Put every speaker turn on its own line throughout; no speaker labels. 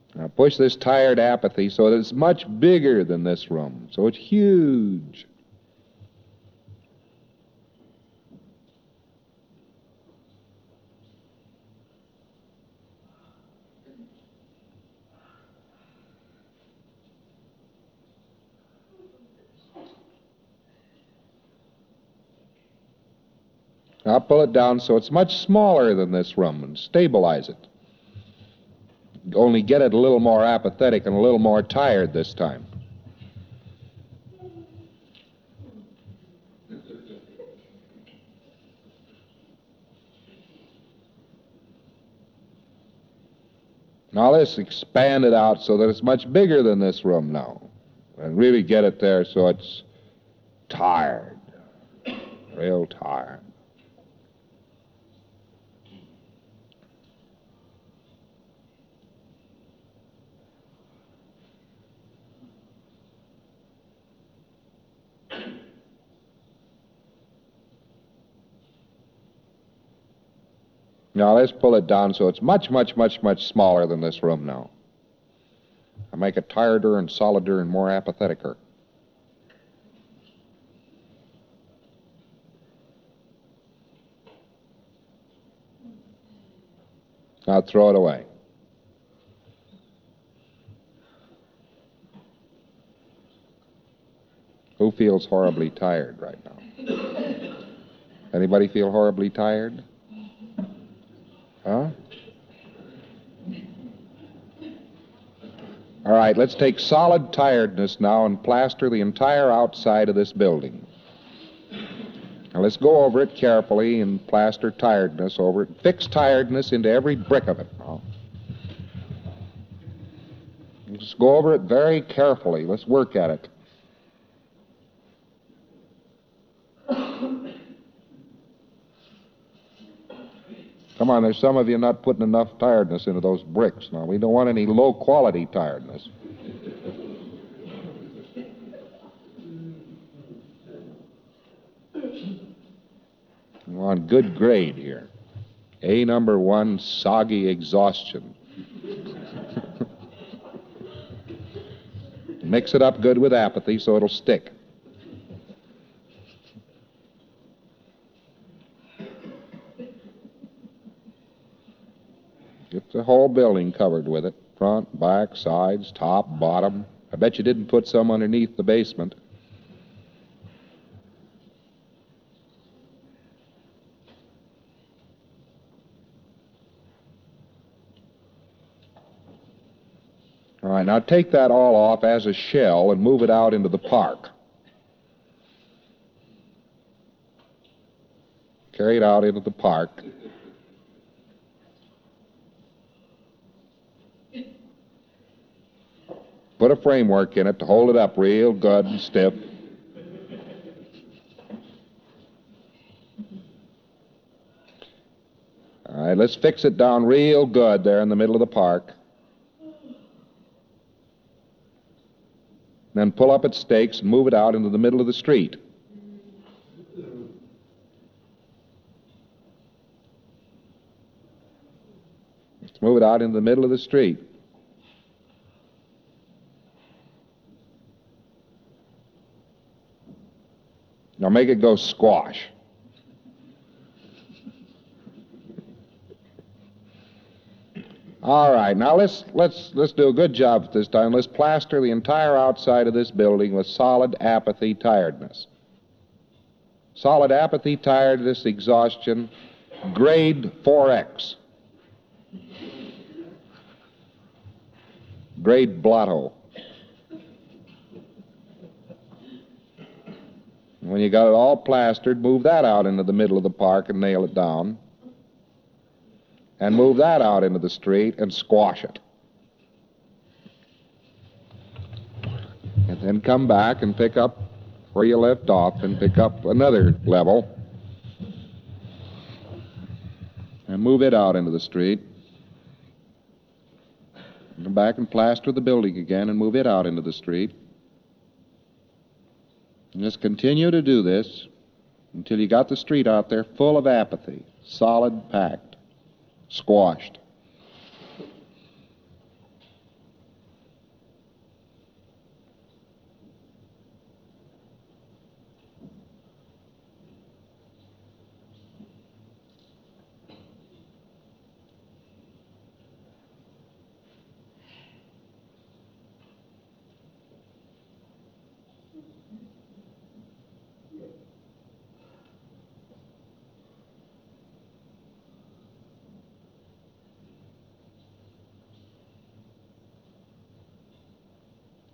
Now push this tired apathy so that it's much bigger than this room, so it's huge. Now pull it down so it's much smaller than this room and stabilize it. Only get it a little more apathetic and a little more tired this time. Now let's expand it out so that it's much bigger than this room now. And really get it there so it's tired, real tired. Now let's pull it down so it's much, much, much, much smaller than this room now. I'll make it tireder and solider and more apatheticer. Now throw it away. Who feels horribly tired right now? Anybody feel horribly tired? Huh? All right, let's take solid tiredness now and plaster the entire outside of this building. Now let's go over it carefully and plaster tiredness over it. Fix tiredness into every brick of it now. Just go over it very carefully. Let's work at it. Come on, there's some of you not putting enough tiredness into those bricks. Now, we don't want any low-quality tiredness. We want good grade here. A number 1, soggy exhaustion. Mix it up good with apathy so it'll stick. Get the whole building covered with it. Front, back, sides, top, bottom. I bet you didn't put some underneath the basement. All right, now take that all off as a shell and move it out into the park. Carry it out into the park. Put a framework in it to hold it up real good and stiff. All right, let's fix it down real good there in the middle of the park. Then pull up its stakes and move it out into the middle of the street. Let's move it out into the middle of the street. Now make it go squash. All right, now let's do a good job at this time. Let's plaster the entire outside of this building with solid apathy tiredness. Solid apathy tiredness exhaustion, grade 4X. Grade blotto. When you got it all plastered, move that out into the middle of the park and nail it down. And move that out into the street and squash it. And then come back and pick up where you left off and pick up another level. And move it out into the street. Come back and plaster the building again and move it out into the street. And just continue to do this until you got the street out there full of apathy, solid, packed, squashed.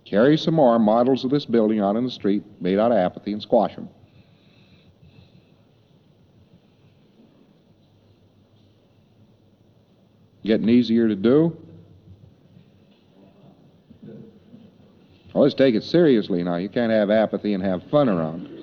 Carry some more models of this building out in the street made out of apathy and squash them. Getting easier to do? Well, let's take it seriously now. You can't have apathy and have fun around.